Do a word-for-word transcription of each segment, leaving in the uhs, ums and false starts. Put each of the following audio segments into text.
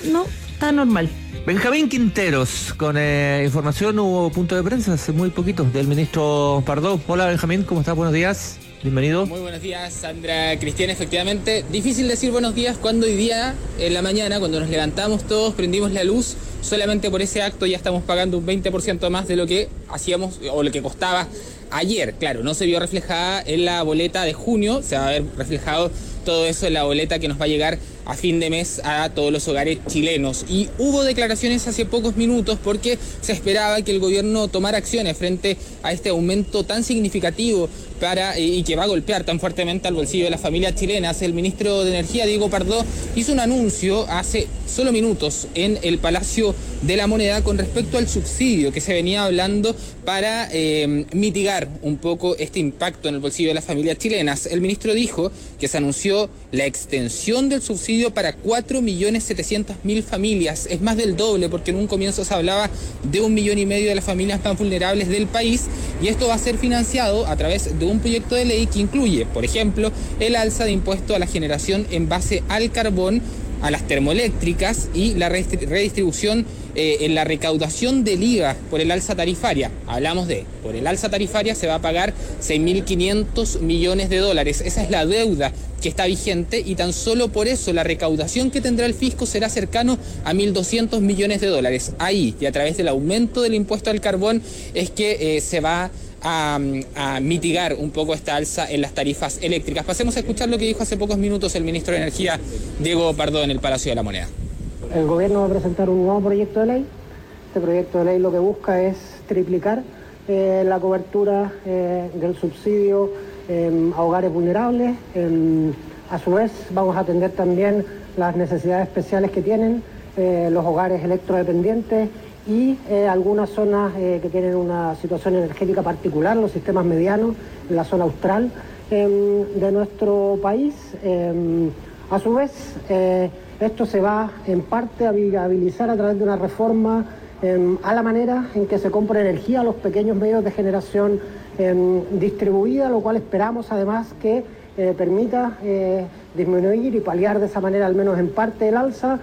no, está normal. Benjamín Quinteros, con eh, información, hubo punto de prensa hace muy poquito del ministro Pardo. Hola Benjamín, ¿cómo estás? Buenos días, bienvenido. Muy buenos días, Sandra, Cristian. Efectivamente, difícil decir buenos días cuando hoy día, en la mañana, cuando nos levantamos todos, prendimos la luz, solamente por ese acto ya estamos pagando un veinte por ciento más de lo que hacíamos o lo que costaba ayer. Claro, no se vio reflejada en la boleta de junio, se va a ver reflejado todo eso en la boleta que nos va a llegar a fin de mes a todos los hogares chilenos. Y hubo declaraciones hace pocos minutos porque se esperaba que el gobierno tomara acciones frente a este aumento tan significativo para y que va a golpear tan fuertemente al bolsillo de las familias chilenas. El ministro de Energía, Diego Pardo, hizo un anuncio hace solo minutos en el Palacio de la Moneda con respecto al subsidio que se venía hablando para eh, mitigar un poco este impacto en el bolsillo de las familias chilenas. El ministro dijo que se anunció la extensión del subsidio para cuatro millones setecientas mil familias. Es más del doble, porque en un comienzo se hablaba de un millón y medio de las familias más vulnerables del país, y esto va a ser financiado a través de un proyecto de ley que incluye, por ejemplo, el alza de impuesto a la generación en base al carbón, a las termoeléctricas y la redistribución eh, en la recaudación del I V A por el alza tarifaria. Hablamos de, por el alza tarifaria se va a pagar seis mil quinientos millones de dólares. Esa es la deuda que está vigente, y tan solo por eso la recaudación que tendrá el fisco será cercano a mil doscientos millones de dólares. Ahí, y a través del aumento del impuesto al carbón, es que eh, se va A, a mitigar un poco esta alza en las tarifas eléctricas. Pasemos a escuchar lo que dijo hace pocos minutos el ministro de Energía, Diego Pardo, en el Palacio de la Moneda. El gobierno va a presentar un nuevo proyecto de ley. Este proyecto de ley lo que busca es triplicar eh, la cobertura eh, del subsidio eh, a hogares vulnerables. Eh, a su vez, vamos a atender también las necesidades especiales que tienen eh, los hogares electrodependientes y eh, algunas zonas eh, que tienen una situación energética particular, los sistemas medianos, en la zona austral eh, de nuestro país. Eh, a su vez, eh, esto se va en parte a viabilizar a través de una reforma eh, a la manera en que se compra energía a los pequeños medios de generación eh, distribuida, lo cual esperamos además que eh, permita eh, disminuir y paliar de esa manera al menos en parte el alza.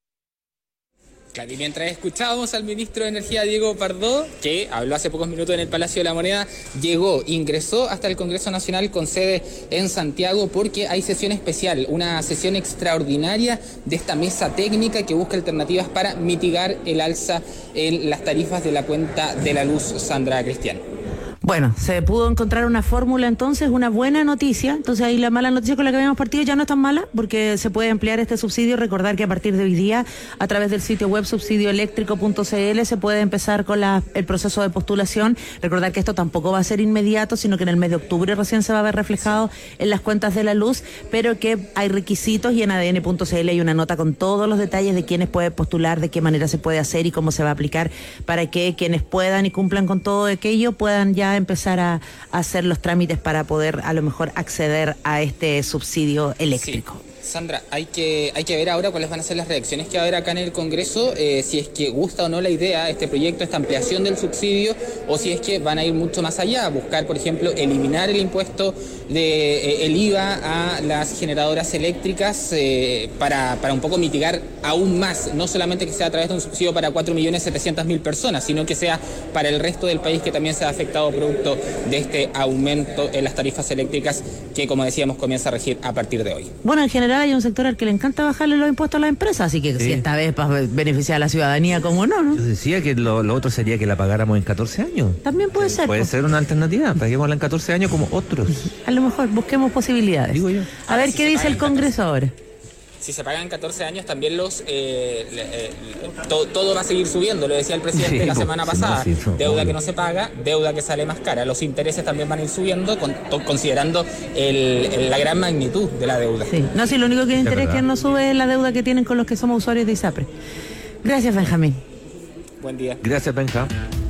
Claro, y mientras escuchábamos al ministro de Energía, Diego Pardo, que habló hace pocos minutos en el Palacio de la Moneda, llegó, ingresó hasta el Congreso Nacional con sede en Santiago, porque hay sesión especial, una sesión extraordinaria de esta mesa técnica que busca alternativas para mitigar el alza en las tarifas de la cuenta de la luz. Sandra, Cristian. Bueno, se pudo encontrar una fórmula entonces, una buena noticia. Entonces ahí la mala noticia con la que habíamos partido ya no es tan mala, porque se puede emplear este subsidio. Recordar que a partir de hoy día, a través del sitio web subsidio eléctrico punto c l, se puede empezar con la, el proceso de postulación. Recordar que esto tampoco va a ser inmediato, sino que en el mes de octubre recién se va a ver reflejado en las cuentas de la luz, pero que hay requisitos, y en a d n punto c l hay una nota con todos los detalles de quiénes pueden postular, de qué manera se puede hacer y cómo se va a aplicar, para que quienes puedan y cumplan con todo aquello puedan ya empezar a, a hacer los trámites para poder a lo mejor acceder a este subsidio eléctrico. Sí. Sandra, hay que hay que ver ahora cuáles van a ser las reacciones que va a haber acá en el Congreso, eh, si es que gusta o no la idea, este proyecto, esta ampliación del subsidio, o si es que van a ir mucho más allá, a buscar, por ejemplo, eliminar el impuesto de eh, el I V A a las generadoras eléctricas eh, para, para un poco mitigar aún más, no solamente que sea a través de un subsidio para cuatro millones setecientas mil personas, sino que sea para el resto del país que también se ha afectado producto de este aumento en las tarifas eléctricas que, como decíamos, comienza a regir a partir de hoy. Bueno, en general hay un sector al que le encanta bajarle los impuestos a las empresas, así que sí, si esta vez para beneficiar a la ciudadanía, como no, ¿no? Yo decía que lo, lo otro sería que la pagáramos en catorce años. También puede ser. Puede pues. ser una alternativa, paguémosla en catorce años como otros. A lo mejor busquemos posibilidades. Digo yo. A ver si qué dice el Congreso ahora. Si se pagan catorce años, también los eh, eh, to, todo va a seguir subiendo, lo decía el presidente sí, la semana pasada. Sí, no, deuda que no se paga, deuda que sale más cara. Los intereses también van a ir subiendo, con, to, considerando el, el, la gran magnitud de la deuda. Sí. No, sí, lo único que interesa es que no sube la deuda que tienen con los que somos usuarios de ISAPRE. Gracias, Benjamín. Buen día. Gracias, Benja.